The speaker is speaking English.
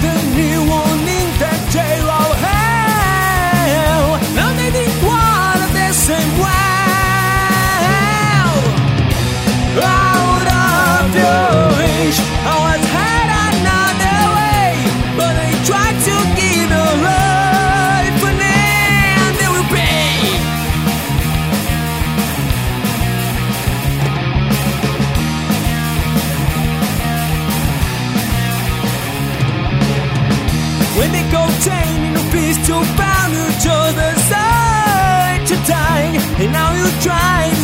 the new warning that they all have. Now they think one of the same way. Out of your reach, I was had another way, but I tried to give you life, and then they will pay. When they go chain in a piece to found you chose the side to die, and now you try